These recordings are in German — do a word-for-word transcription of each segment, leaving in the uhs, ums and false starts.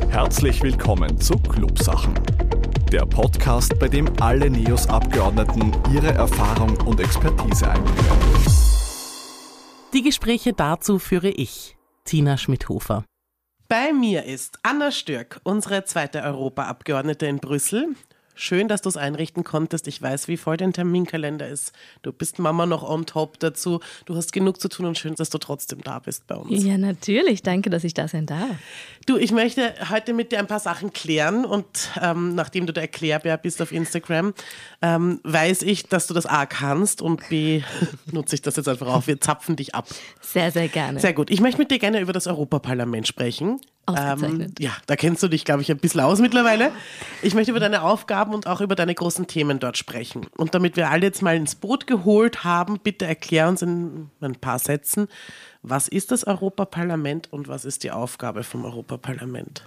Herzlich willkommen zu Clubsachen, der Podcast, bei dem alle NEOS-Abgeordneten ihre Erfahrung und Expertise einbringen. Die Gespräche dazu führe ich, Tina Schmidhofer. Bei mir ist Anna Stürk, unsere zweite Europaabgeordnete in Brüssel. Schön, dass du es einrichten konntest. Ich weiß, wie voll dein Terminkalender ist. Du bist Mama noch on top dazu. Du hast genug zu tun und schön, dass du trotzdem da bist bei uns. Ja, natürlich. Danke, dass ich da sein darf. Du, ich möchte heute mit dir ein paar Sachen klären und ähm, nachdem du der Erklärbär bist auf Instagram, ähm, weiß ich, dass du das A kannst und B nutze ich das jetzt einfach auf. Wir zapfen dich ab. Sehr, sehr gerne. Sehr gut. Ich möchte mit dir gerne über das Europaparlament sprechen. Ausgezeichnet. Ähm, ja, da kennst du dich, glaube ich, ein bisschen aus mittlerweile. Ich möchte über deine Aufgaben und auch über deine großen Themen dort sprechen. Und damit wir alle jetzt mal ins Boot geholt haben, bitte erklär uns in ein paar Sätzen, was ist das Europaparlament und was ist die Aufgabe vom Europaparlament?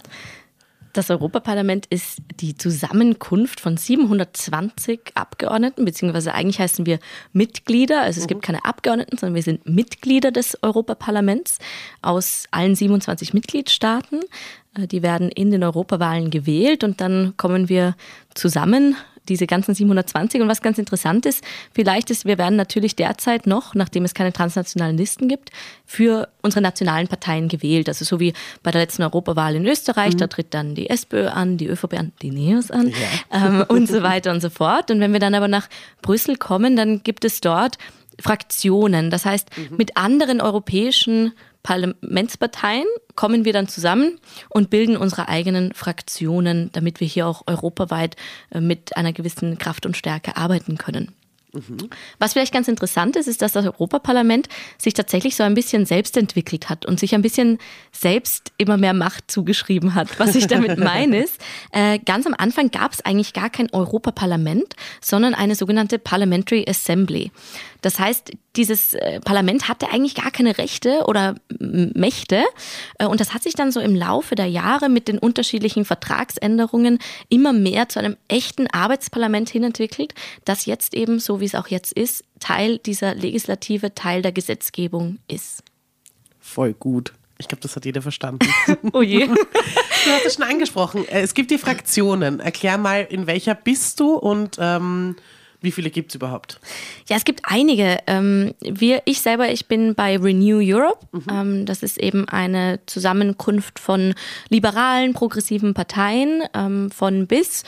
Das Europaparlament ist die Zusammenkunft von siebenhundertzwanzig Abgeordneten, beziehungsweise eigentlich heißen wir Mitglieder. Also es mhm. gibt keine Abgeordneten, sondern wir sind Mitglieder des Europaparlaments aus allen siebenundzwanzig Mitgliedstaaten. Die werden in den Europawahlen gewählt und dann kommen wir zusammen, diese ganzen siebenhundertzwanzig. Und was ganz interessant ist, vielleicht ist, wir werden natürlich derzeit noch, nachdem es keine transnationalen Listen gibt, für unsere nationalen Parteien gewählt. Also so wie bei der letzten Europawahl in Österreich, mhm. da tritt dann die SPÖ an, die ÖVP an, die NEOS an ja. ähm, und so weiter und so fort. Und wenn wir dann aber nach Brüssel kommen, dann gibt es dort Fraktionen. Das heißt, mhm. mit anderen europäischen Parlamentsparteien kommen wir dann zusammen und bilden unsere eigenen Fraktionen, damit wir hier auch europaweit mit einer gewissen Kraft und Stärke arbeiten können. Mhm. Was vielleicht ganz interessant ist, ist, dass das Europaparlament sich tatsächlich so ein bisschen selbst entwickelt hat und sich ein bisschen selbst immer mehr Macht zugeschrieben hat. Was ich damit meine ist, äh, ganz am Anfang gab es eigentlich gar kein Europaparlament, sondern eine sogenannte Parliamentary Assembly. Das heißt, dieses Parlament hatte eigentlich gar keine Rechte oder Mächte und das hat sich dann so im Laufe der Jahre mit den unterschiedlichen Vertragsänderungen immer mehr zu einem echten Arbeitsparlament hin entwickelt, das jetzt eben, so wie es auch jetzt ist, Teil dieser Legislative, Teil der Gesetzgebung ist. Voll gut. Ich glaube, das hat jeder verstanden. Oh je. Du hast es schon angesprochen. Es gibt die Fraktionen. Erklär mal, in welcher bist du und ähm, wie viele gibt es überhaupt? Ja, es gibt einige. Ähm, wir, ich selber, ich bin bei Renew Europe. Mhm. Ähm, das ist eben eine Zusammenkunft von liberalen, progressiven Parteien ähm, von bis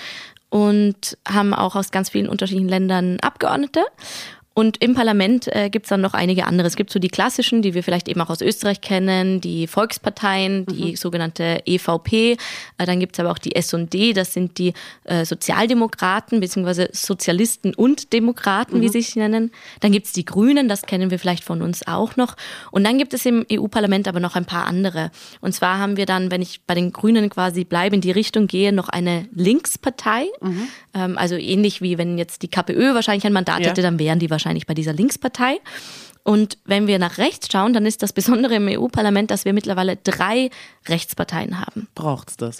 und haben auch aus ganz vielen unterschiedlichen Ländern Abgeordnete. Und im Parlament äh, gibt es dann noch einige andere. Es gibt so die klassischen, die wir vielleicht eben auch aus Österreich kennen, die Volksparteien, die mhm. sogenannte E V P. Äh, dann gibt es aber auch die S und D, das sind die äh, Sozialdemokraten bzw. Sozialisten und Demokraten, mhm. wie sie sich nennen. Dann gibt es die Grünen, das kennen wir vielleicht von uns auch noch. Und dann gibt es im E U-Parlament aber noch ein paar andere. Und zwar haben wir dann, wenn ich bei den Grünen quasi bleibe, in die Richtung gehe, noch eine Linkspartei. Mhm. Ähm, also ähnlich wie wenn jetzt die KPÖ wahrscheinlich ein Mandat ja. hätte, dann wären die wahrscheinlich wahrscheinlich bei dieser Linkspartei. Und wenn wir nach rechts schauen, dann ist das Besondere im E U-Parlament, dass wir mittlerweile drei Rechtsparteien haben. Braucht's das?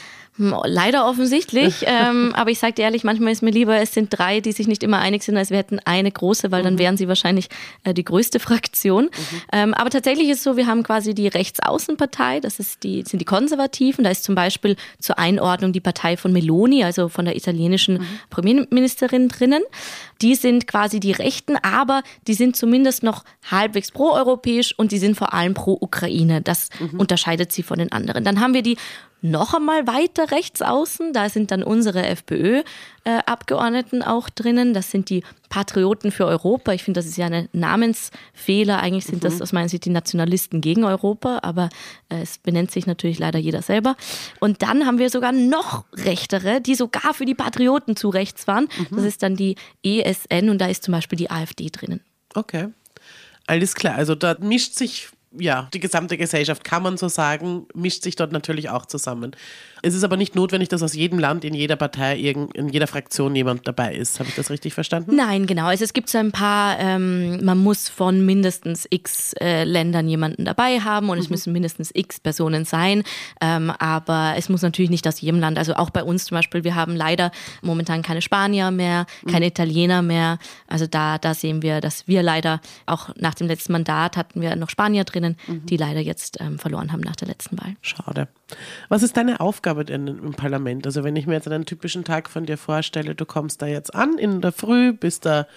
Leider offensichtlich, ähm, aber ich sage dir ehrlich, manchmal ist mir lieber, es sind drei, die sich nicht immer einig sind, als wir hätten eine große, weil dann mhm. wären sie wahrscheinlich äh, die größte Fraktion. Mhm. Ähm, aber tatsächlich ist es so, wir haben quasi die Rechtsaußenpartei, das ist die, sind die Konservativen, da ist zum Beispiel zur Einordnung die Partei von Meloni, also von der italienischen mhm. Premierministerin drinnen. Die sind quasi die Rechten, aber die sind zumindest noch halbwegs proeuropäisch und die sind vor allem pro Ukraine. Das mhm. unterscheidet sie von den anderen. Dann haben wir die noch einmal weiter rechts außen, da sind dann unsere FPÖ-Abgeordneten äh, auch drinnen. Das sind die Patrioten für Europa. Ich finde, das ist ja ein Namensfehler. Eigentlich sind mhm. das aus meiner Sicht die Nationalisten gegen Europa, aber äh, es benennt sich natürlich leider jeder selber. Und dann haben wir sogar noch rechtere, die sogar für die Patrioten zu rechts waren. Mhm. Das ist dann die E S N und da ist zum Beispiel die AfD drinnen. Okay, alles klar. Also da mischt sich ja, die gesamte Gesellschaft, kann man so sagen, mischt sich dort natürlich auch zusammen. Es ist aber nicht notwendig, dass aus jedem Land, in jeder Partei, in jeder Fraktion jemand dabei ist. Habe ich das richtig verstanden? Nein, genau. Also es gibt so ein paar, ähm, man muss von mindestens x äh, Ländern jemanden dabei haben und mhm. es müssen mindestens x Personen sein. Ähm, aber es muss natürlich nicht aus jedem Land. Also auch bei uns zum Beispiel, wir haben leider momentan keine Spanier mehr, keine mhm. Italiener mehr. Also da, da sehen wir, dass wir leider auch nach dem letzten Mandat hatten wir noch Spanier drinnen. können, mhm. die leider jetzt ähm, verloren haben nach der letzten Wahl. Schade. Was ist deine Aufgabe denn im Parlament? Also wenn ich mir jetzt einen typischen Tag von dir vorstelle, du kommst da jetzt an in der Früh, bist da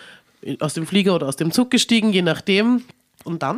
aus dem Flieger oder aus dem Zug gestiegen, je nachdem. Und dann?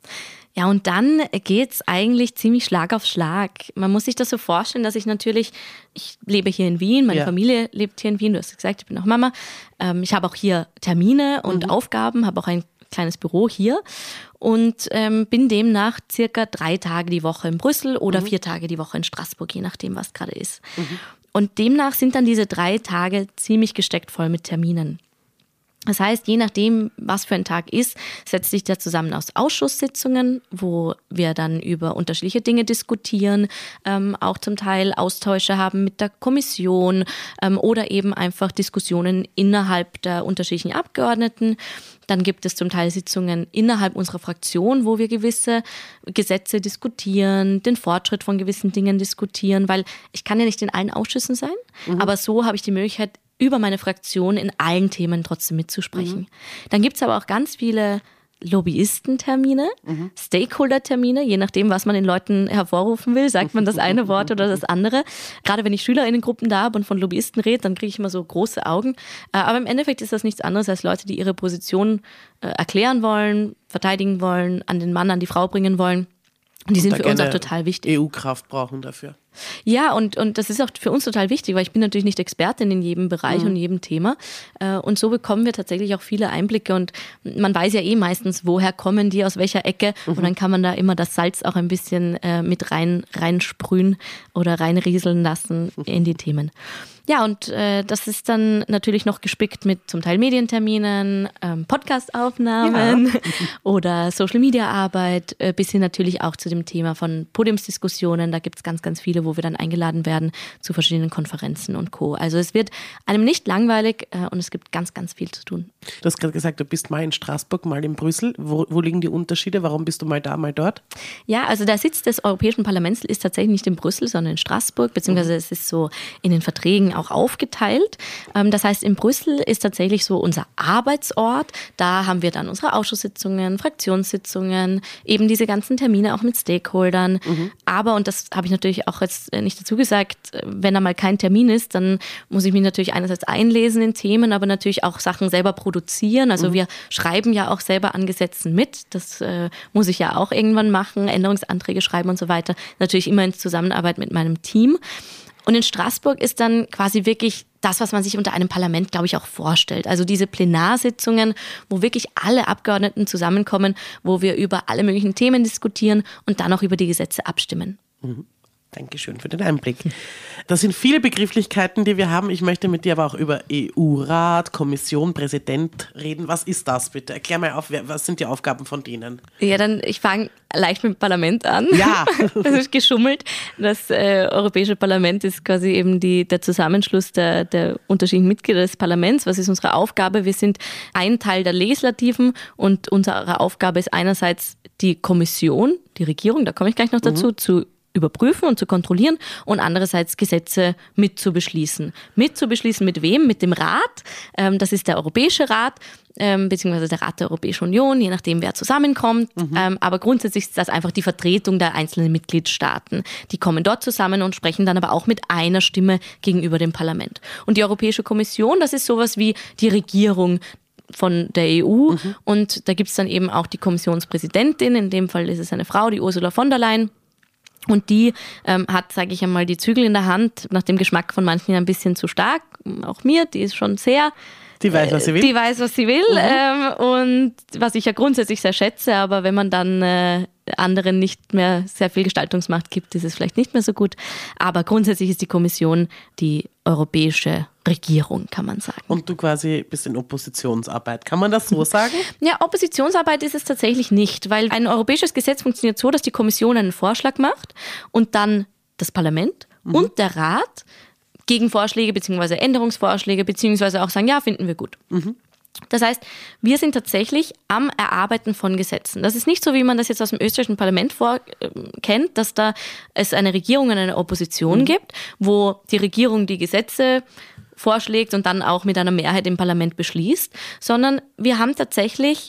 Ja, und dann geht's eigentlich ziemlich Schlag auf Schlag. Man muss sich das so vorstellen, dass ich natürlich, ich lebe hier in Wien, meine ja. Familie lebt hier in Wien, du hast gesagt, ich bin auch Mama. Ähm, ich habe auch hier Termine und mhm. Aufgaben, habe auch ein kleines Büro hier und ähm, bin demnach circa drei Tage die Woche in Brüssel oder mhm. vier Tage die Woche in Straßburg, je nachdem, was gerade ist. Mhm. Und demnach sind dann diese drei Tage ziemlich gesteckt voll mit Terminen. Das heißt, je nachdem, was für ein Tag ist, setzt sich der zusammen aus Ausschusssitzungen, wo wir dann über unterschiedliche Dinge diskutieren, ähm, auch zum Teil Austausche haben mit der Kommission ähm, oder eben einfach Diskussionen innerhalb der unterschiedlichen Abgeordneten. Dann gibt es zum Teil Sitzungen innerhalb unserer Fraktion, wo wir gewisse Gesetze diskutieren, den Fortschritt von gewissen Dingen diskutieren, weil ich kann ja nicht in allen Ausschüssen sein, mhm. aber so habe ich die Möglichkeit, über meine Fraktion in allen Themen trotzdem mitzusprechen. Mhm. Dann gibt es aber auch ganz viele Lobbyistentermine, mhm. Stakeholder-Termine, je nachdem, was man den Leuten hervorrufen will, sagt man das eine Wort oder das andere. Gerade wenn ich SchülerInnengruppen da habe und von Lobbyisten rede, dann kriege ich immer so große Augen. Aber im Endeffekt ist das nichts anderes als Leute, die ihre Position erklären wollen, verteidigen wollen, an den Mann, an die Frau bringen wolwollen. Und die und sind für uns auch total wichtig. E U-Kraft brauchen dafür. Ja, und, und das ist auch für uns total wichtig, weil ich bin natürlich nicht Expertin in jedem Bereich mhm. und jedem Thema. Und so bekommen wir tatsächlich auch viele Einblicke. Und man weiß ja eh meistens, woher kommen die, aus welcher Ecke. Mhm. Und dann kann man da immer das Salz auch ein bisschen äh, mit rein reinsprühen oder reinrieseln lassen in die Themen. Ja, und äh, das ist dann natürlich noch gespickt mit zum Teil Medienterminen, ähm, Podcastaufnahmen ja. oder Social-Media-Arbeit, äh, bis hin natürlich auch zu dem Thema von Podiumsdiskussionen. Da gibt es ganz, ganz viele, wo wir dann eingeladen werden zu verschiedenen Konferenzen und Co. Also es wird einem nicht langweilig äh, und es gibt ganz, ganz viel zu tun. Du hast gerade gesagt, du bist mal in Straßburg, mal in Brüssel. Wo, wo liegen die Unterschiede? Warum bist du mal da, mal dort? Ja, also der Sitz des Europäischen Parlaments ist tatsächlich nicht in Brüssel, sondern in Straßburg, beziehungsweise mhm. es ist so in den Verträgen auch aufgeteilt. Das heißt, in Brüssel ist tatsächlich so unser Arbeitsort. Da haben wir dann unsere Ausschusssitzungen, Fraktionssitzungen, eben diese ganzen Termine auch mit Stakeholdern. Mhm. Aber, und das habe ich natürlich auch jetzt nicht dazu gesagt, wenn da mal kein Termin ist, dann muss ich mich natürlich einerseits einlesen in Themen, aber natürlich auch Sachen selber produzieren. Also mhm. wir schreiben ja auch selber an Gesetzen mit. Das äh, muss ich ja auch irgendwann machen, Änderungsanträge schreiben und so weiter. Natürlich immer in Zusammenarbeit mit meinem Team. Und in Straßburg ist dann quasi wirklich das, was man sich unter einem Parlament, glaube ich, auch vorstellt. Also diese Plenarsitzungen, wo wirklich alle Abgeordneten zusammenkommen, wo wir über alle möglichen Themen diskutieren und dann auch über die Gesetze abstimmen. Mhm. Dankeschön für den Einblick. Das sind viele Begrifflichkeiten, die wir haben. Ich möchte mit dir aber auch über E U-Rat, Kommission, Präsident reden. Was ist das bitte? Erklär mal auf, was sind die Aufgaben von denen? Ja, dann, ich fange leicht mit dem Parlament an. Ja. Das ist geschummelt. Das äh, Europäische Parlament ist quasi eben die, der Zusammenschluss der, der unterschiedlichen Mitglieder des Parlaments. Was ist unsere Aufgabe? Wir sind ein Teil der Legislativen und unsere Aufgabe ist einerseits die Kommission, die Regierung, da komme ich gleich noch dazu, mhm. zu überprüfen und zu kontrollieren und andererseits Gesetze mitzubeschließen. Mitzubeschließen mit wem? Mit dem Rat. Ähm, das ist der Europäische Rat, ähm, beziehungsweise der Rat der Europäischen Union, je nachdem, wer zusammenkommt. Mhm. Ähm, aber grundsätzlich ist das einfach die Vertretung der einzelnen Mitgliedstaaten. Die kommen dort zusammen und sprechen dann aber auch mit einer Stimme gegenüber dem Parlament. Und die Europäische Kommission, das ist sowas wie die Regierung von der E U. Mhm. Und da gibt es dann eben auch die Kommissionspräsidentin, in dem Fall ist es eine Frau, die Ursula von der Leyen. Und die ähm, hat, sage ich einmal, die Zügel in der Hand, nach dem Geschmack von manchen ein bisschen zu stark, auch mir, die ist schon sehr... Die weiß, was sie will. Die weiß, was sie will mhm. ähm, und was ich ja grundsätzlich sehr schätze, aber wenn man dann äh, anderen nicht mehr sehr viel Gestaltungsmacht gibt, ist es vielleicht nicht mehr so gut. Aber grundsätzlich ist die Kommission die europäische Regierung, kann man sagen. Und du quasi bist in Oppositionsarbeit. Kann man das so sagen? Ja, Oppositionsarbeit ist es tatsächlich nicht, weil ein europäisches Gesetz funktioniert so, dass die Kommission einen Vorschlag macht und dann das Parlament mhm. und der Rat Gegenvorschläge bzw. Änderungsvorschläge beziehungsweise auch sagen, ja, finden wir gut. Mhm. Das heißt, wir sind tatsächlich am Erarbeiten von Gesetzen. Das ist nicht so, wie man das jetzt aus dem österreichischen Parlament vor, äh, kennt, dass da es eine Regierung und eine Opposition mhm. gibt, wo die Regierung die Gesetze vorschlägt und dann auch mit einer Mehrheit im Parlament beschließt, sondern wir haben tatsächlich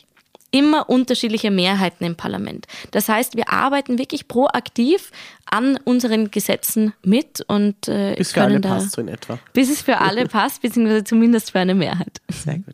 immer unterschiedliche Mehrheiten im Parlament. Das heißt, wir arbeiten wirklich proaktiv an unseren Gesetzen mit und äh, bis für können alle da, passt so in etwa. Bis es für alle passt, beziehungsweise zumindest für eine Mehrheit. Sehr gut.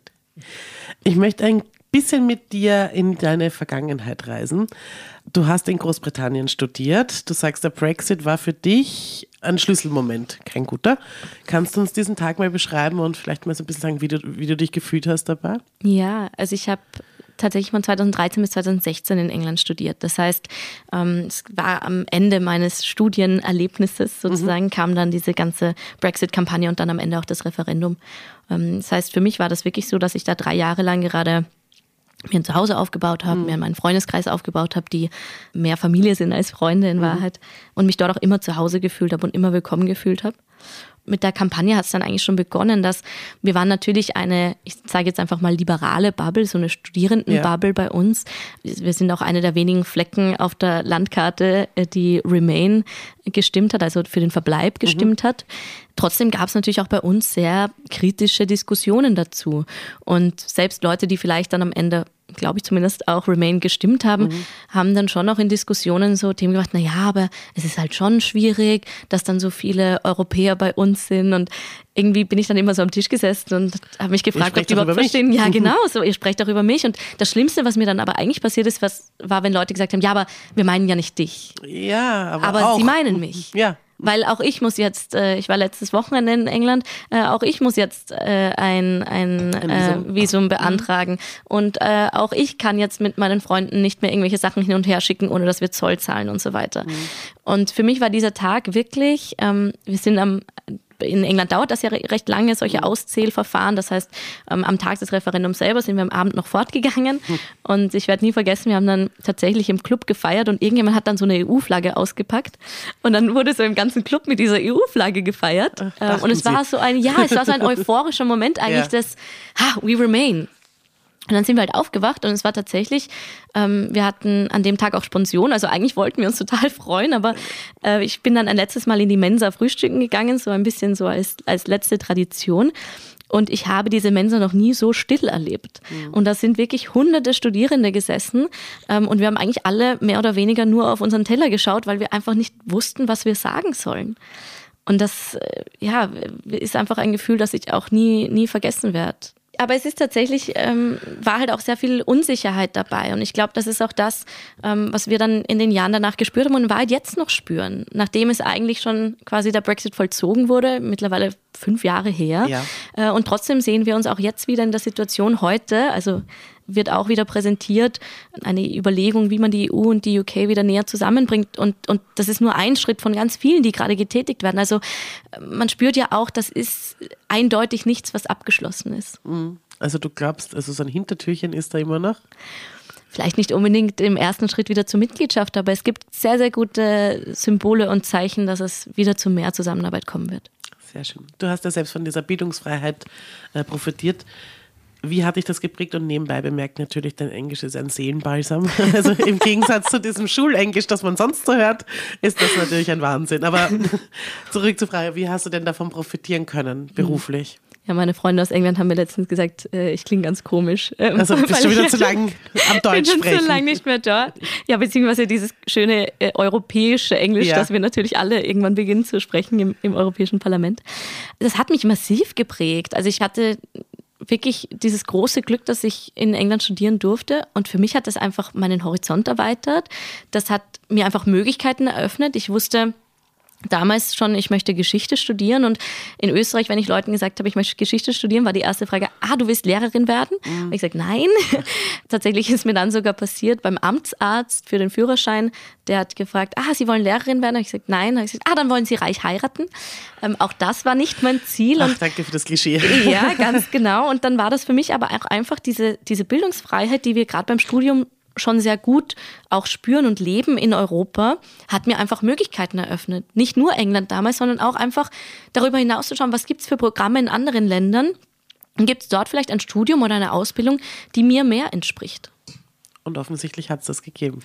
Ich möchte ein bisschen mit dir in deine Vergangenheit reisen. Du hast in Großbritannien studiert. Du sagst, der Brexit war für dich ein Schlüsselmoment, kein guter. Kannst du uns diesen Tag mal beschreiben und vielleicht mal so ein bisschen sagen, wie du, wie du dich gefühlt hast dabei? Ja, also ich habe tatsächlich von zweitausenddreizehn bis zweitausendsechzehn in England studiert. Das heißt, ähm, es war am Ende meines Studienerlebnisses sozusagen, mhm. kam dann diese ganze Brexit-Kampagne und dann am Ende auch das Referendum. Ähm, das heißt, für mich war das wirklich so, dass ich da drei Jahre lang gerade mir ein Zuhause aufgebaut habe, mhm. mir meinen Freundeskreis aufgebaut habe, die mehr Familie sind als Freunde in mhm. Wahrheit und mich dort auch immer zu Hause gefühlt habe und immer willkommen gefühlt habe. Mit der Kampagne hat es dann eigentlich schon begonnen, dass wir waren natürlich eine, ich sage jetzt einfach mal liberale Bubble, so eine Studierendenbubble ja. bei uns. Wir sind auch eine der wenigen Flecken auf der Landkarte, die Remain gestimmt hat, also für den Verbleib gestimmt mhm. hat. Trotzdem gab es natürlich auch bei uns sehr kritische Diskussionen dazu. Und selbst Leute, die vielleicht dann am Ende, glaube ich zumindest, auch Remain gestimmt haben, mhm. haben dann schon auch in Diskussionen so Themen gemacht, naja, aber es ist halt schon schwierig, dass dann so viele Europäer bei uns sind. Und irgendwie bin ich dann immer so am Tisch gesessen und habe mich gefragt, ob die überhaupt verstehen. Ja, genau, so, ihr sprecht auch über mich. Und das Schlimmste, was mir dann aber eigentlich passiert ist, was, war, wenn Leute gesagt haben, ja, aber wir meinen ja nicht dich. Ja, aber Aber auch. sie meinen mich. Ja. Weil auch ich muss jetzt, äh, ich war letztes Wochenende in England, äh, auch ich muss jetzt äh, ein, ein, ein Visum. Äh, Visum beantragen. Mhm. Und äh, auch ich kann jetzt mit meinen Freunden nicht mehr irgendwelche Sachen hin und her schicken, ohne dass wir Zoll zahlen und so weiter. Mhm. Und für mich war dieser Tag wirklich, ähm, wir sind am in England dauert das ja recht lange, solche Auszählverfahren. Das heißt, ähm, am Tag des Referendums selber sind wir am Abend noch fortgegangen. Hm. Und ich werde nie vergessen, wir haben dann tatsächlich im Club gefeiert und irgendjemand hat dann so eine E U-Flagge ausgepackt. Und dann wurde so im ganzen Club mit dieser E U-Flagge gefeiert. Ach, ähm, und es war so ein, ja, es war so ein euphorischer Moment eigentlich, ja. das, ha, we remain. Und dann sind wir halt aufgewacht und es war tatsächlich, ähm, wir hatten an dem Tag auch Sponsion, also eigentlich wollten wir uns total freuen, aber äh, ich bin dann ein letztes Mal in die Mensa frühstücken gegangen, so ein bisschen so als, als letzte Tradition. Und ich habe diese Mensa noch nie so still erlebt. Mhm. Und da sind wirklich hunderte Studierende gesessen ähm, und wir haben eigentlich alle mehr oder weniger nur auf unseren Teller geschaut, weil wir einfach nicht wussten, was wir sagen sollen. Und das äh, ja, ist einfach ein Gefühl, das ich auch nie, nie vergessen werde. Aber es ist tatsächlich, ähm, war halt auch sehr viel Unsicherheit dabei. Und ich glaube, das ist auch das, ähm, was wir dann in den Jahren danach gespürt haben und in Wahrheit jetzt noch spüren. Nachdem es eigentlich schon quasi der Brexit vollzogen wurde, mittlerweile fünf Jahre her. Ja. Äh, und trotzdem sehen wir uns auch jetzt wieder in der Situation heute, also wird auch wieder präsentiert, eine Überlegung, wie man die E U und die U K wieder näher zusammenbringt. Und, und das ist nur ein Schritt von ganz vielen, die gerade getätigt werden. Also man spürt ja auch, das ist eindeutig nichts, was abgeschlossen ist. Also du glaubst, also so ein Hintertürchen ist da immer noch? Vielleicht nicht unbedingt im ersten Schritt wieder zur Mitgliedschaft, aber es gibt sehr, sehr gute Symbole und Zeichen, dass es wieder zu mehr Zusammenarbeit kommen wird. Sehr schön. Du hast ja selbst von dieser Bildungsfreiheit äh, profitiert. Wie hat dich das geprägt? Und nebenbei bemerkt natürlich, dein Englisch ist ein Seelenbalsam. Also im Gegensatz zu diesem Schulenglisch, das man sonst so hört, ist das natürlich ein Wahnsinn. Aber zurück zur Frage, wie hast du denn davon profitieren können, beruflich? Ja, meine Freunde aus England haben mir letztens gesagt, äh, ich klinge ganz komisch. Ähm, also bist du wieder zu lang am Deutsch sprechen? Ich bin zu lang nicht mehr dort. Ja, beziehungsweise dieses schöne äh, europäische Englisch, ja. das wir natürlich alle irgendwann beginnen zu sprechen im, im Europäischen Parlament. Das hat mich massiv geprägt. Also ich hatte wirklich dieses große Glück, dass ich in England studieren durfte. Und für mich hat das einfach meinen Horizont erweitert. Das hat mir einfach Möglichkeiten eröffnet. Ich wusste damals schon, ich möchte Geschichte studieren. Und in Österreich, wenn ich Leuten gesagt habe, ich möchte Geschichte studieren, war die erste Frage, ah, du willst Lehrerin werden? Mhm. Und ich sage, nein. Tatsächlich ist mir dann sogar passiert beim Amtsarzt für den Führerschein, der hat gefragt, ah, Sie wollen Lehrerin werden? Und ich gesagt, nein. Und ich gesagt, ah, dann wollen Sie reich heiraten. Ähm, auch das war nicht mein Ziel. Ach, und danke für das Klischee. Ja, ganz genau. Und dann war das für mich aber auch einfach diese, diese Bildungsfreiheit, die wir gerade beim Studium schon sehr gut auch spüren und leben in Europa, hat mir einfach Möglichkeiten eröffnet. Nicht nur England damals, sondern auch einfach darüber hinaus zu schauen, was gibt es für Programme in anderen Ländern und gibt es dort vielleicht ein Studium oder eine Ausbildung, die mir mehr entspricht. Und offensichtlich hat es das gegeben.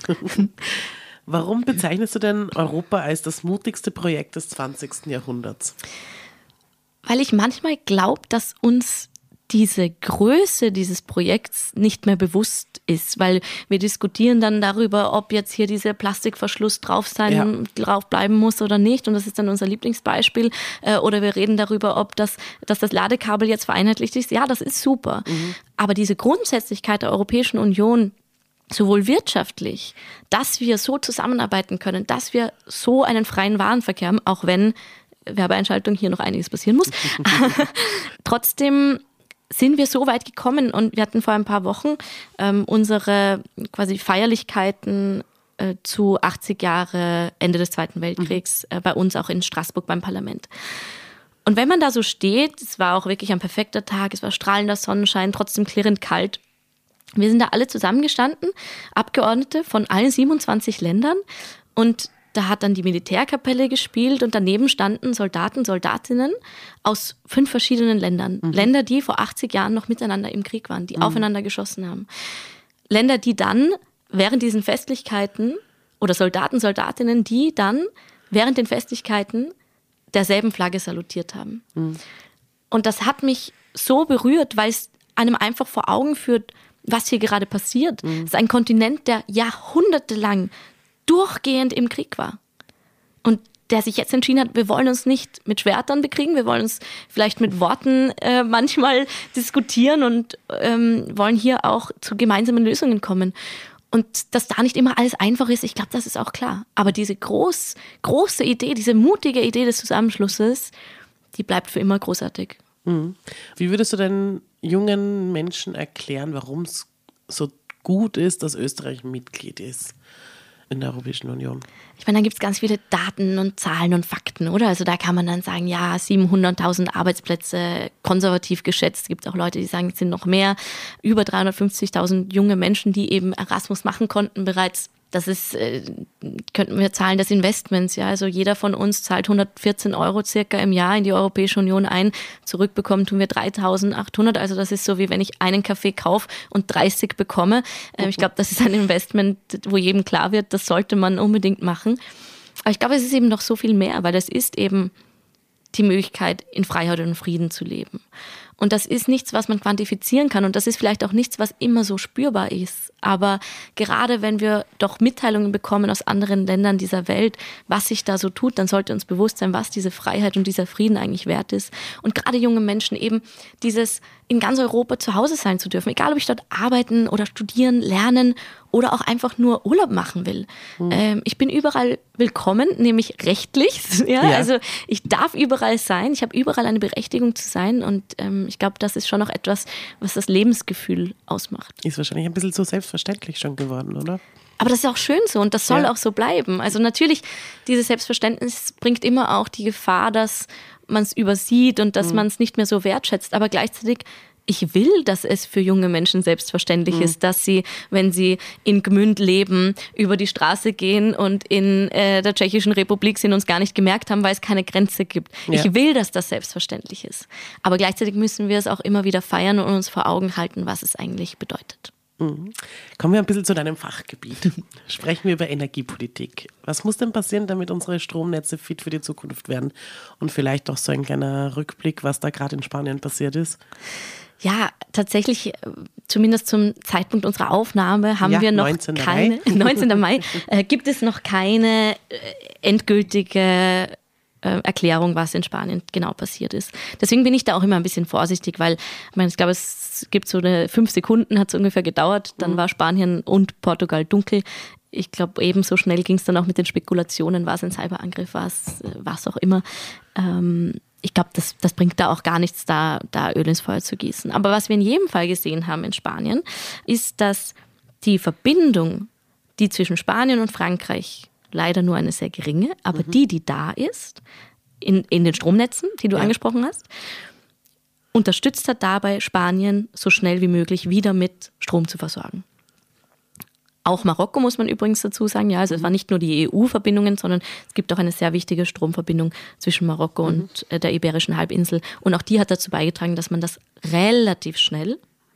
Warum bezeichnest du denn Europa als das mutigste Projekt des zwanzigsten Jahrhunderts? Weil ich manchmal glaube, dass uns diese Größe dieses Projekts nicht mehr bewusst ist, weil wir diskutieren dann darüber, ob jetzt hier dieser Plastikverschluss drauf sein, ja. drauf bleiben muss oder nicht, und das ist dann unser Lieblingsbeispiel, äh, oder wir reden darüber, ob das, dass das Ladekabel jetzt vereinheitlicht ist. Ja, das ist super, mhm. aber diese Grundsätzlichkeit der Europäischen Union, sowohl wirtschaftlich, dass wir so zusammenarbeiten können, dass wir so einen freien Warenverkehr haben, auch wenn Werbeeinschaltung hier noch einiges passieren muss. Trotzdem sind wir so weit gekommen, und wir hatten vor ein paar Wochen ähm, unsere quasi Feierlichkeiten äh, zu achtzig Jahre Ende des Zweiten Weltkriegs äh, bei uns auch in Straßburg beim Parlament. Und wenn man da so steht, es war auch wirklich ein perfekter Tag, es war strahlender Sonnenschein, trotzdem klirrend kalt. Wir sind da alle zusammengestanden, Abgeordnete von allen siebenundzwanzig Ländern, und da hat dann die Militärkapelle gespielt und daneben standen Soldaten, Soldatinnen aus fünf verschiedenen Ländern. Mhm. Länder, die vor achtzig Jahren noch miteinander im Krieg waren, die mhm. aufeinander geschossen haben. Länder, die dann während diesen Festlichkeiten, oder Soldaten, Soldatinnen, die dann während den Festlichkeiten derselben Flagge salutiert haben. Mhm. Und das hat mich so berührt, weil es einem einfach vor Augen führt, was hier gerade passiert. Mhm. Es ist ein Kontinent, der jahrhundertelang durchgehend im Krieg war. Und der sich jetzt entschieden hat, wir wollen uns nicht mit Schwertern bekriegen, wir wollen uns vielleicht mit Worten äh, manchmal diskutieren und ähm, wollen hier auch zu gemeinsamen Lösungen kommen. Und dass da nicht immer alles einfach ist, ich glaube, das ist auch klar. Aber diese groß, große Idee, diese mutige Idee des Zusammenschlusses, die bleibt für immer großartig. Mhm. Wie würdest du den jungen Menschen erklären, warum es so gut ist, dass Österreich Mitglied ist in der Europäischen Union? Ich meine, da gibt es ganz viele Daten und Zahlen und Fakten, oder? Also da kann man dann sagen, ja, siebenhunderttausend Arbeitsplätze, konservativ geschätzt. Es gibt auch Leute, die sagen, es sind noch mehr. Über dreihundertfünfzigtausend junge Menschen, die eben Erasmus machen konnten bereits. Das ist, äh, könnten wir zahlen, des Investments. Ja? Also jeder von uns zahlt hundertvierzehn Euro circa im Jahr in die Europäische Union ein. Zurückbekommen tun wir dreitausendachthundert. Also das ist so, wie wenn ich einen Kaffee kaufe und dreißig bekomme. Ähm, ich glaube, das ist ein Investment, wo jedem klar wird, das sollte man unbedingt machen. Aber ich glaube, es ist eben noch so viel mehr, weil das ist eben die Möglichkeit, in Freiheit und Frieden zu leben. Und das ist nichts, was man quantifizieren kann, und das ist vielleicht auch nichts, was immer so spürbar ist. Aber gerade wenn wir doch Mitteilungen bekommen aus anderen Ländern dieser Welt, was sich da so tut, dann sollte uns bewusst sein, was diese Freiheit und dieser Frieden eigentlich wert ist. Und gerade junge Menschen eben dieses in ganz Europa zu Hause sein zu dürfen, egal ob ich dort arbeiten oder studieren, lernen oder auch einfach nur Urlaub machen will. Mhm. Ähm, ich bin überall willkommen, nämlich rechtlich. Ja? Ja. Also ich darf überall sein, ich habe überall eine Berechtigung zu sein, und ähm, ich glaube, das ist schon noch etwas, was das Lebensgefühl ausmacht. Ist wahrscheinlich ein bisschen so selbstverständlich schon geworden, oder? Aber das ist auch schön so, und das soll ja auch so bleiben. Also natürlich, dieses Selbstverständnis bringt immer auch die Gefahr, dass man es übersieht und dass mhm. man es nicht mehr so wertschätzt. Aber gleichzeitig, ich will, dass es für junge Menschen selbstverständlich mhm. ist, dass sie, wenn sie in Gmünd leben, über die Straße gehen und in äh, der Tschechischen Republik sie uns gar nicht gemerkt haben, weil es keine Grenze gibt. Ja. Ich will, dass das selbstverständlich ist. Aber gleichzeitig müssen wir es auch immer wieder feiern und uns vor Augen halten, was es eigentlich bedeutet. Mhm. Kommen wir ein bisschen zu deinem Fachgebiet. Sprechen wir über Energiepolitik. Was muss denn passieren, damit unsere Stromnetze fit für die Zukunft werden? Und vielleicht auch so ein kleiner Rückblick, was da gerade in Spanien passiert ist. Ja, tatsächlich, zumindest zum Zeitpunkt unserer Aufnahme haben ja, wir noch neunzehnten keine, Mai. neunzehnten Mai, äh, gibt es noch keine äh, endgültige äh, Erklärung, was in Spanien genau passiert ist. Deswegen bin ich da auch immer ein bisschen vorsichtig, weil ich, meine, ich glaube, es gibt so eine fünf Sekunden, hat es ungefähr gedauert, dann mhm. war Spanien und Portugal dunkel. Ich glaube, ebenso schnell ging es dann auch mit den Spekulationen, war es ein Cyberangriff, war es was auch immer. Ähm, Ich glaube, das, das bringt da auch gar nichts, da, da Öl ins Feuer zu gießen. Aber was wir in jedem Fall gesehen haben in Spanien, ist, dass die Verbindung, die zwischen Spanien und Frankreich, leider nur eine sehr geringe, aber mhm. die, die da ist, in, in den Stromnetzen, die du ja. angesprochen hast, unterstützt hat dabei, Spanien so schnell wie möglich wieder mit Strom zu versorgen. Auch Marokko muss man übrigens dazu sagen, ja, also es waren nicht nur die E U-Verbindungen, sondern es gibt auch eine sehr wichtige Stromverbindung zwischen Marokko mhm. und äh, der Iberischen Halbinsel. Und auch die hat dazu beigetragen, dass man das relativ schnell,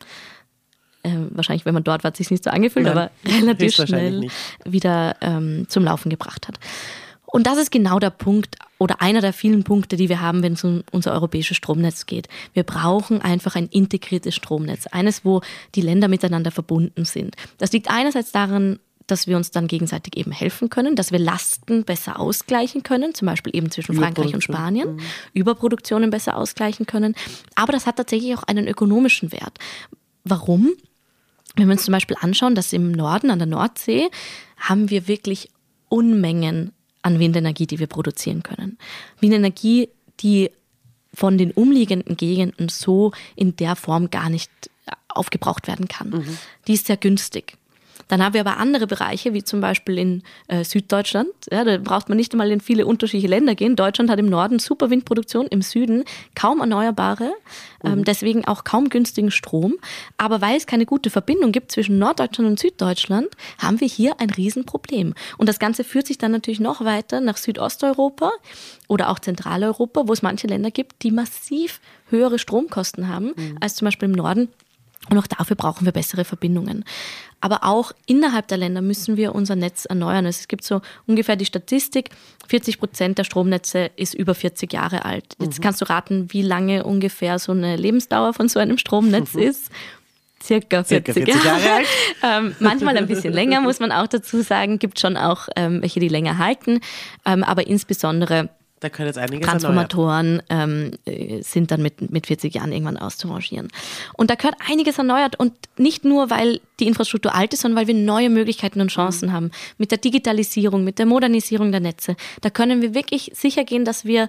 äh, wahrscheinlich, wenn man dort war, hat es sich nicht so angefühlt, Nein, aber relativ schnell wieder ähm, zum Laufen gebracht hat. Und das ist genau der Punkt. oder einer der vielen Punkte, die wir haben, wenn es um unser europäisches Stromnetz geht. Wir brauchen einfach ein integriertes Stromnetz, eines, wo die Länder miteinander verbunden sind. Das liegt einerseits daran, dass wir uns dann gegenseitig eben helfen können, dass wir Lasten besser ausgleichen können, zum Beispiel eben zwischen Frankreich und Spanien, mhm. Überproduktionen besser ausgleichen können. Aber das hat tatsächlich auch einen ökonomischen Wert. Warum? Wenn wir uns zum Beispiel anschauen, dass im Norden, an der Nordsee, haben wir wirklich Unmengen an Windenergie, die wir produzieren können. Windenergie, die von den umliegenden Gegenden so in der Form gar nicht aufgebraucht werden kann. Mhm. Die ist sehr günstig. Dann haben wir aber andere Bereiche, wie zum Beispiel in äh, Süddeutschland. Ja, da braucht man nicht einmal in viele unterschiedliche Länder gehen. Deutschland hat im Norden super Windproduktion, im Süden kaum erneuerbare, mhm. ähm, deswegen auch kaum günstigen Strom. Aber weil es keine gute Verbindung gibt zwischen Norddeutschland und Süddeutschland, haben wir hier ein Riesenproblem. Und das Ganze führt sich dann natürlich noch weiter nach Südosteuropa oder auch Zentraleuropa, wo es manche Länder gibt, die massiv höhere Stromkosten haben, mhm. als zum Beispiel im Norden. Und auch dafür brauchen wir bessere Verbindungen. Aber auch innerhalb der Länder müssen wir unser Netz erneuern. Es gibt so ungefähr die Statistik, vierzig Prozent der Stromnetze ist über vierzig Jahre alt. Jetzt mhm. kannst du raten, wie lange ungefähr so eine Lebensdauer von so einem Stromnetz mhm. ist. Circa vierzig, Circa vierzig Jahre alt. ähm, manchmal ein bisschen länger, muss man auch dazu sagen. Gibt schon auch ähm, welche, die länger halten. Ähm, aber insbesondere da können jetzt einiges Transformatoren ähm, sind dann mit, mit vierzig Jahren irgendwann auszurangieren. Und da gehört einiges erneuert und nicht nur, weil die Infrastruktur alt ist, sondern weil wir neue Möglichkeiten und Chancen mhm. haben. Mit der Digitalisierung, mit der Modernisierung der Netze. Da können wir wirklich sicher gehen, dass wir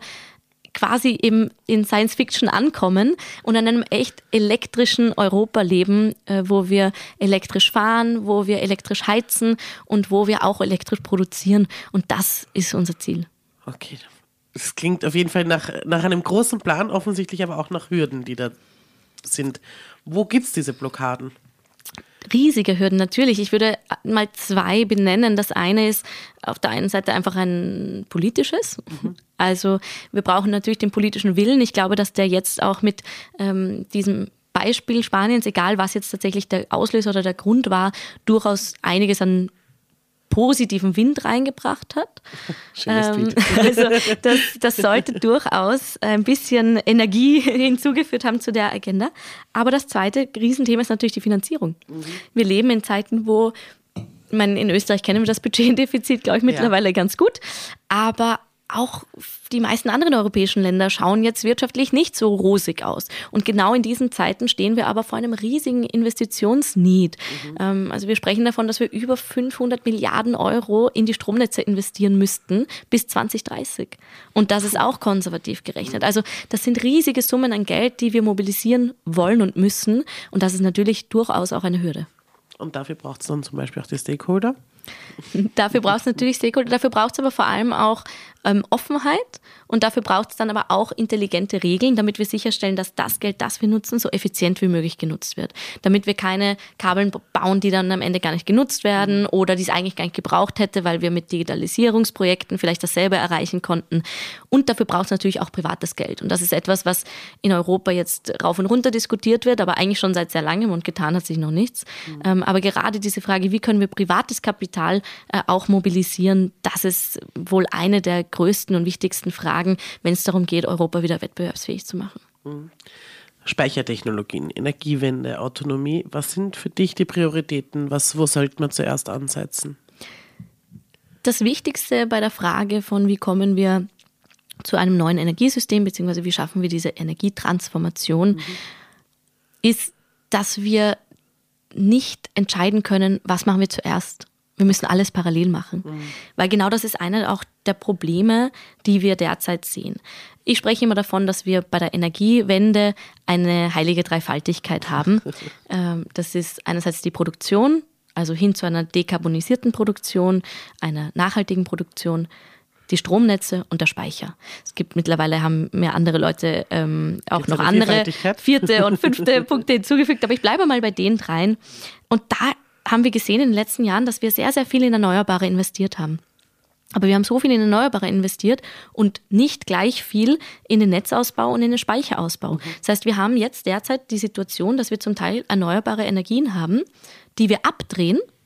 quasi eben in Science Fiction ankommen und an einem echt elektrischen Europa leben, äh, wo wir elektrisch fahren, wo wir elektrisch heizen und wo wir auch elektrisch produzieren. Und das ist unser Ziel. Okay. Es klingt auf jeden Fall nach, nach einem großen Plan, offensichtlich aber auch nach Hürden, die da sind. Wo gibt es diese Blockaden? Riesige Hürden, natürlich. Ich würde mal zwei benennen. Das eine ist auf der einen Seite einfach ein politisches. Mhm. Also wir brauchen natürlich den politischen Willen. Ich glaube, dass der jetzt auch mit ähm, diesem Beispiel Spaniens, egal was jetzt tatsächlich der Auslöser oder der Grund war, durchaus einiges an positiven Wind reingebracht hat. Schönes ähm, also das, das sollte durchaus ein bisschen Energie hinzugeführt haben zu der Agenda. Aber das zweite Riesenthema ist natürlich die Finanzierung. Mhm. Wir leben in Zeiten, wo, ich meine, in Österreich kennen wir das Budgetdefizit, glaube ich, mittlerweile ja. ganz gut. Aber auch die meisten anderen europäischen Länder schauen jetzt wirtschaftlich nicht so rosig aus. Und genau in diesen Zeiten stehen wir aber vor einem riesigen Investitionsneed. Mhm. Ähm, also wir sprechen davon, dass wir über fünfhundert Milliarden Euro in die Stromnetze investieren müssten bis zwanzig dreißig. Und das ist auch konservativ gerechnet. Also das sind riesige Summen an Geld, die wir mobilisieren wollen und müssen. Und das ist natürlich durchaus auch eine Hürde. Und dafür braucht es dann zum Beispiel auch die Stakeholder? Dafür braucht es natürlich Stakeholder, dafür braucht es aber vor allem auch ähm, Offenheit und dafür braucht es dann aber auch intelligente Regeln, damit wir sicherstellen, dass das Geld, das wir nutzen, so effizient wie möglich genutzt wird. Damit wir keine Kabeln bauen, die dann am Ende gar nicht genutzt werden oder die es eigentlich gar nicht gebraucht hätte, weil wir mit Digitalisierungsprojekten vielleicht dasselbe erreichen konnten. Und dafür braucht es natürlich auch privates Geld. Und das ist etwas, was in Europa jetzt rauf und runter diskutiert wird, aber eigentlich schon seit sehr langem und getan hat sich noch nichts. Mhm. Ähm, aber gerade diese Frage, wie können wir privates Kapital äh, auch mobilisieren, das ist wohl eine der größten und wichtigsten Fragen, wenn es darum geht, Europa wieder wettbewerbsfähig zu machen. Mhm. Speichertechnologien, Energiewende, Autonomie, was sind für dich die Prioritäten? Was, wo sollte man zuerst ansetzen? Das Wichtigste bei der Frage von, wie kommen wir zu einem neuen Energiesystem, beziehungsweise wie schaffen wir diese Energietransformation, mhm. ist, dass wir nicht entscheiden können, was machen wir zuerst. Wir müssen alles parallel machen, mhm. weil genau das ist einer auch der Probleme, die wir derzeit sehen. Ich spreche immer davon, dass wir bei der Energiewende eine heilige Dreifaltigkeit haben. Das ist einerseits die Produktion, also hin zu einer dekarbonisierten Produktion, einer nachhaltigen Produktion, die Stromnetze und der Speicher. Es gibt mittlerweile, haben mehr andere Leute ähm, auch Gibt's noch andere vierte und fünfte Punkte hinzugefügt, aber ich bleibe mal bei den dreien. Und da haben wir gesehen in den letzten Jahren, dass wir sehr, sehr viel in Erneuerbare investiert haben. Aber wir haben so viel in Erneuerbare investiert und nicht gleich viel in den Netzausbau und in den Speicherausbau. Mhm. Das heißt, wir haben jetzt derzeit die Situation, dass wir zum Teil erneuerbare Energien haben, die wir abdrehen,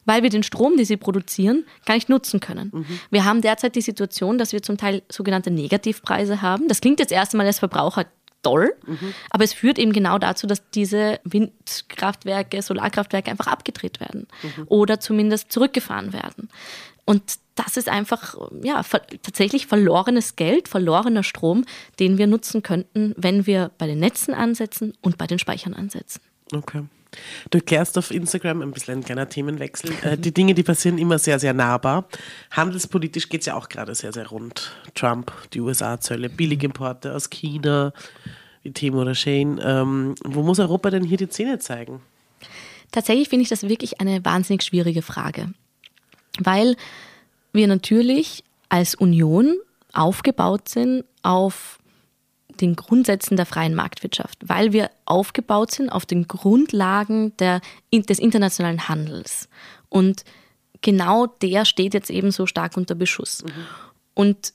weil wir den Strom, den sie produzieren, gar nicht nutzen können. Mhm. Wir haben derzeit die Situation, dass wir zum Teil sogenannte Negativpreise haben. Das klingt jetzt erst einmal als Verbraucher toll, mhm. aber es führt eben genau dazu, dass diese Windkraftwerke, Solarkraftwerke einfach abgedreht werden mhm. oder zumindest zurückgefahren werden. Und das ist einfach ja, ver- tatsächlich verlorenes Geld, verlorener Strom, den wir nutzen könnten, wenn wir bei den Netzen ansetzen und bei den Speichern ansetzen. Okay. Du erklärst auf Instagram, ein bisschen ein kleiner Themenwechsel, äh, die Dinge, die passieren, immer sehr, sehr nahbar. Handelspolitisch geht es ja auch gerade sehr, sehr rund. Trump, die U S A-Zölle, Billigimporte aus China, wie Temu oder Shein. Ähm, wo muss Europa denn hier die Zähne zeigen? Tatsächlich finde ich das wirklich eine wahnsinnig schwierige Frage, weil wir natürlich als Union aufgebaut sind auf den Grundsätzen der freien Marktwirtschaft, weil wir aufgebaut sind auf den Grundlagen der, des internationalen Handels. Und genau der steht jetzt eben so stark unter Beschuss. Mhm. Und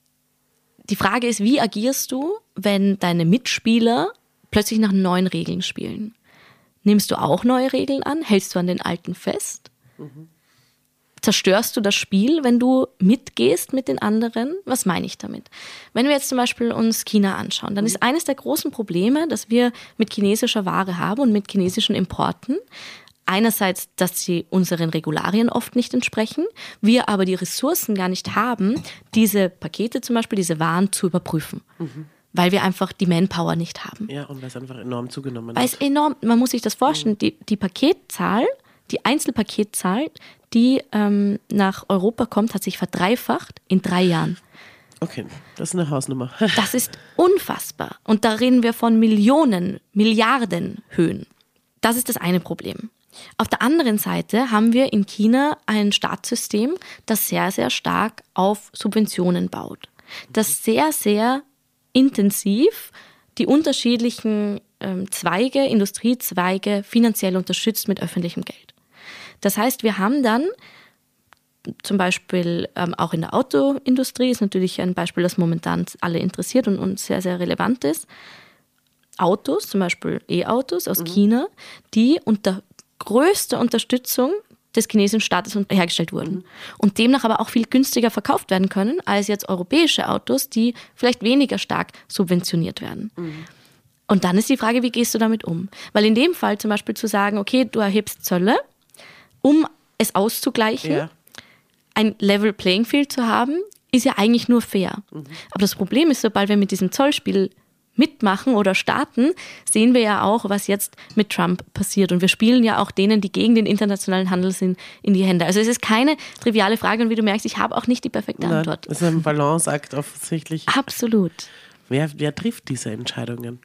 die Frage ist, wie agierst du, wenn deine Mitspieler plötzlich nach neuen Regeln spielen? Nimmst du auch neue Regeln an? Hältst du an den alten fest? Mhm. Zerstörst du das Spiel, wenn du mitgehst mit den anderen? Was meine ich damit? Wenn wir jetzt zum Beispiel uns China anschauen, dann ist eines der großen Probleme, dass wir mit chinesischer Ware haben und mit chinesischen Importen, einerseits, dass sie unseren Regularien oft nicht entsprechen, wir aber die Ressourcen gar nicht haben, diese Pakete zum Beispiel, diese Waren zu überprüfen. Mhm. Weil wir einfach die Manpower nicht haben. Ja, und weil es einfach enorm zugenommen hat. Weil es enorm, man muss sich das vorstellen, mhm. die, die Paketzahl, die Einzelpaketzahl, die ähm, nach Europa kommt, hat sich verdreifacht in drei Jahren. Okay, das ist eine Hausnummer. Das ist unfassbar. Und da reden wir von Millionen, Milliarden Höhen. Das ist das eine Problem. Auf der anderen Seite haben wir in China ein Staatssystem, das sehr, sehr stark auf Subventionen baut. Das sehr, sehr intensiv die unterschiedlichen ähm, Zweige, Industriezweige finanziell unterstützt mit öffentlichem Geld. Das heißt, wir haben dann zum Beispiel ähm, auch in der Autoindustrie, ist natürlich ein Beispiel, das momentan alle interessiert und, und sehr, sehr relevant ist, Autos, zum Beispiel E-Autos aus mhm. China, die unter größter Unterstützung des chinesischen Staates hergestellt wurden mhm. und demnach aber auch viel günstiger verkauft werden können als jetzt europäische Autos, die vielleicht weniger stark subventioniert werden. Mhm. Und dann ist die Frage, wie gehst du damit um? Weil in dem Fall zum Beispiel zu sagen, okay, du erhebst Zölle, um es auszugleichen, ja. ein Level Playing Field zu haben, ist ja eigentlich nur fair. Mhm. Aber das Problem ist, sobald wir mit diesem Zollspiel mitmachen oder starten, sehen wir ja auch, was jetzt mit Trump passiert. Und wir spielen ja auch denen, die gegen den internationalen Handel sind, in die Hände. Also es ist keine triviale Frage und wie du merkst, ich habe auch nicht die perfekte Nein, Antwort. Das ist ein Balanceakt offensichtlich. Absolut. Wer, wer trifft diese Entscheidungen?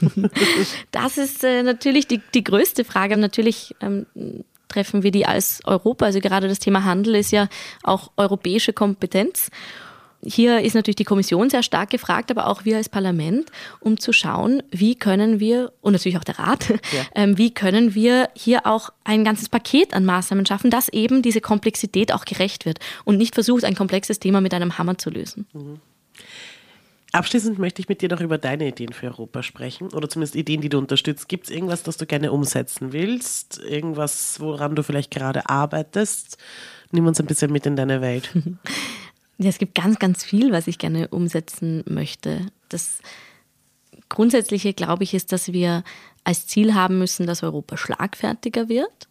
Das ist äh, natürlich die, die größte Frage. Natürlich ähm, treffen wir die als Europa. Also gerade das Thema Handel ist ja auch europäische Kompetenz. Hier ist natürlich die Kommission sehr stark gefragt, aber auch wir als Parlament, um zu schauen, wie können wir, und natürlich auch der Rat, ja. ähm, wie können wir hier auch ein ganzes Paket an Maßnahmen schaffen, dass eben diese Komplexität auch gerecht wird und nicht versucht, ein komplexes Thema mit einem Hammer zu lösen. Mhm. Abschließend möchte ich mit dir noch über deine Ideen für Europa sprechen oder zumindest Ideen, die du unterstützt. Gibt es irgendwas, das du gerne umsetzen willst? Irgendwas, woran du vielleicht gerade arbeitest? Nimm uns ein bisschen mit in deine Welt. Ja, es gibt ganz, ganz viel, was ich gerne umsetzen möchte. Das Grundsätzliche, glaube ich, ist, dass wir als Ziel haben müssen, dass Europa schlagfertiger wird.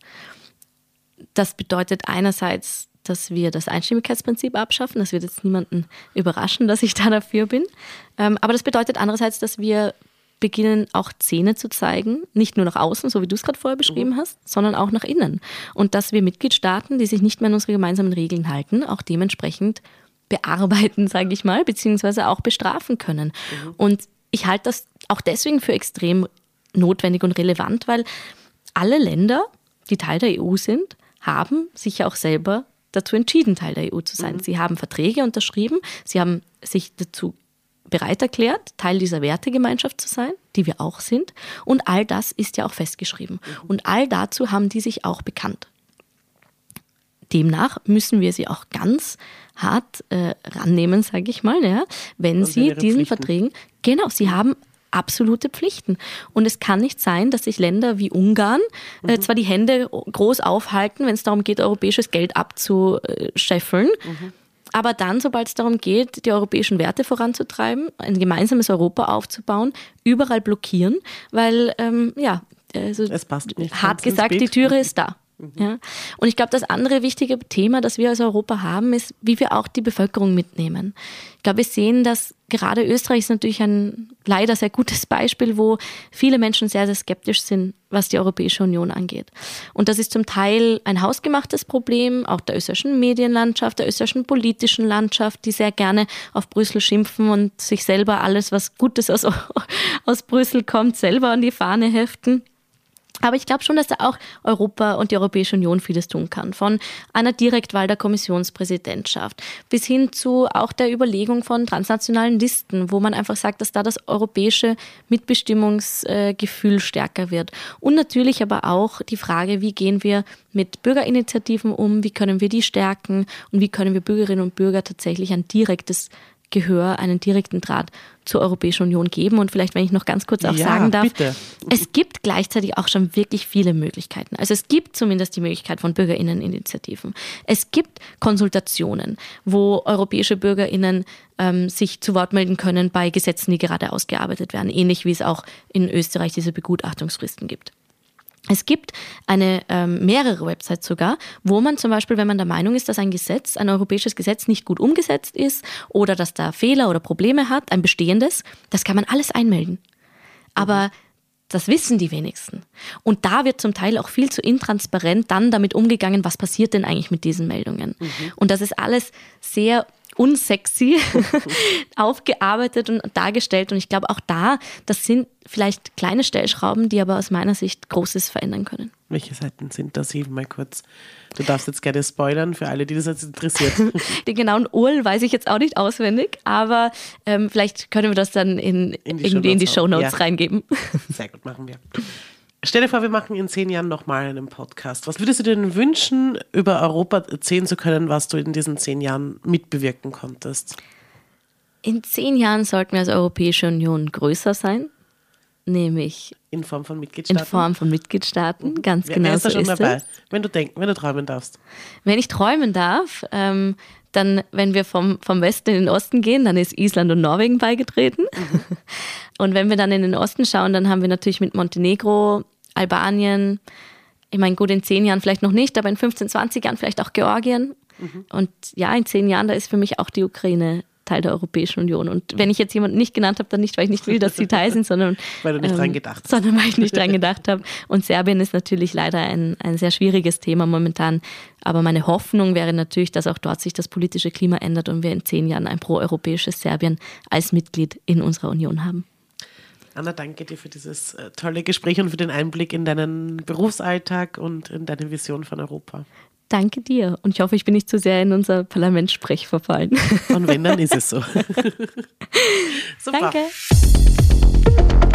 Das bedeutet einerseits, dass wir das Einstimmigkeitsprinzip abschaffen. Das wird jetzt niemanden überraschen, dass ich da dafür bin. Aber das bedeutet andererseits, dass wir beginnen, auch Zähne zu zeigen, nicht nur nach außen, so wie du es gerade vorher beschrieben hast, sondern auch nach innen. Und dass wir Mitgliedstaaten, die sich nicht mehr an unsere gemeinsamen Regeln halten, auch dementsprechend bearbeiten, sage ich mal, beziehungsweise auch bestrafen können. Mhm. Und ich halte das auch deswegen für extrem notwendig und relevant, weil alle Länder, die Teil der E U sind, haben sich ja auch selber dazu entschieden, Teil der E U zu sein. Mhm. Sie haben Verträge unterschrieben, sie haben sich dazu bereit erklärt, Teil dieser Wertegemeinschaft zu sein, die wir auch sind. Und all das ist ja auch festgeschrieben. Mhm. Und all dazu haben die sich auch bekannt. Demnach müssen wir sie auch ganz hart äh, rannehmen, sage ich mal, ja, wenn sie diesen Verträgen, genau, sie haben absolute Pflichten. Und es kann nicht sein, dass sich Länder wie Ungarn mhm. äh, zwar die Hände groß aufhalten, wenn es darum geht, europäisches Geld abzuscheffeln, mhm. aber dann, sobald es darum geht, die europäischen Werte voranzutreiben, ein gemeinsames Europa aufzubauen, überall blockieren, weil, ähm, ja, also es passt nicht hart gesagt, die Türe ist da. Mhm. Ja. Und ich glaube, das andere wichtige Thema, das wir als Europa haben, ist, wie wir auch die Bevölkerung mitnehmen. Ich glaube, wir sehen, dass gerade Österreich ist natürlich ein leider sehr gutes Beispiel, wo viele Menschen sehr, sehr skeptisch sind, was die Europäische Union angeht. Und das ist zum Teil ein hausgemachtes Problem, auch der österreichischen Medienlandschaft, der österreichischen politischen Landschaft, die sehr gerne auf Brüssel schimpfen und sich selber alles, was Gutes aus, aus Brüssel kommt, selber an die Fahne heften. Aber ich glaube schon, dass da auch Europa und die Europäische Union vieles tun kann. Von einer Direktwahl der Kommissionspräsidentschaft bis hin zu auch der Überlegung von transnationalen Listen, wo man einfach sagt, dass da das europäische Mitbestimmungsgefühl stärker wird. Und natürlich aber auch die Frage, wie gehen wir mit Bürgerinitiativen um, wie können wir die stärken und wie können wir Bürgerinnen und Bürger tatsächlich ein direktes Gehör, einen direkten Draht zur Europäischen Union geben. Und vielleicht, wenn ich noch ganz kurz auch ja, sagen darf, bitte. Es gibt gleichzeitig auch schon wirklich viele Möglichkeiten. Also es gibt zumindest die Möglichkeit von BürgerInneninitiativen. Es gibt Konsultationen, wo europäische BürgerInnen ähm, sich zu Wort melden können bei Gesetzen, die gerade ausgearbeitet werden, ähnlich wie es auch in Österreich diese Begutachtungsfristen gibt. Es gibt eine, ähm, mehrere Websites sogar, wo man zum Beispiel, wenn man der Meinung ist, dass ein Gesetz, ein europäisches Gesetz nicht gut umgesetzt ist oder dass da Fehler oder Probleme hat, ein bestehendes, das kann man alles einmelden. Aber das wissen die wenigsten. Und da wird zum Teil auch viel zu intransparent dann damit umgegangen, was passiert denn eigentlich mit diesen Meldungen. Mhm. Und das ist alles sehr unsexy aufgearbeitet und dargestellt. Und ich glaube auch da, das sind vielleicht kleine Stellschrauben, die aber aus meiner Sicht Großes verändern können. Welche Seiten sind das? Hilf mal kurz. Du darfst jetzt gerne spoilern für alle, die das jetzt interessiert. Den genauen U R L weiß ich jetzt auch nicht auswendig, aber ähm, vielleicht können wir das dann in, in die irgendwie in die Shownotes ja. reingeben. Sehr gut, machen wir. Stell dir vor, wir machen in zehn Jahren nochmal einen Podcast. Was würdest du dir denn wünschen, über Europa erzählen zu können, was du in diesen zehn Jahren mitbewirken konntest? In zehn Jahren sollten wir als Europäische Union größer sein, nämlich in Form von Mitgliedstaaten. In Form von Mitgliedstaaten, ganz Wer genau ist da so schon ist dabei? es. Wenn du denkst, wenn du träumen darfst. Wenn ich träumen darf, ähm, dann, wenn wir vom, vom Westen in den Osten gehen, dann ist Island und Norwegen beigetreten. Mhm. Und wenn wir dann in den Osten schauen, dann haben wir natürlich mit Montenegro, Albanien, ich meine, gut, in zehn Jahren vielleicht noch nicht, aber in fünfzehn, zwanzig Jahren vielleicht auch Georgien. Mhm. Und ja, in zehn Jahren, da ist für mich auch die Ukraine Teil der Europäischen Union. Und wenn ich jetzt jemanden nicht genannt habe, dann nicht, weil ich nicht will, dass sie Teil sind, sondern weil du nicht ähm, dran gedacht hast. Sondern weil ich nicht dran gedacht habe. Und Serbien ist natürlich leider ein, ein sehr schwieriges Thema momentan. Aber meine Hoffnung wäre natürlich, dass auch dort sich das politische Klima ändert und wir in zehn Jahren ein proeuropäisches Serbien als Mitglied in unserer Union haben. Anna, danke dir für dieses äh, tolle Gespräch und für den Einblick in deinen Berufsalltag und in deine Vision von Europa. Danke dir und ich hoffe, ich bin nicht zu sehr in unser Parlamentssprech verfallen. Und wenn, dann ist es so. Super. Danke.